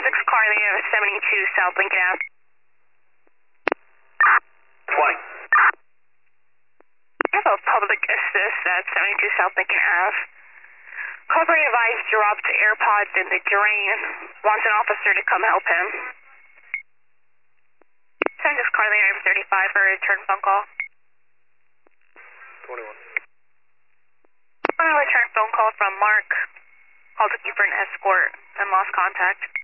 Carly, 72 South Lincoln Ave. 20. I have a public assist at 72 South Lincoln Ave. Cover device dropped AirPods in the drain. Wants an officer to come help him. 76 Carly, 35 for a return phone call. 21. On a return phone call from Mark. Called looking for an escort and lost contact.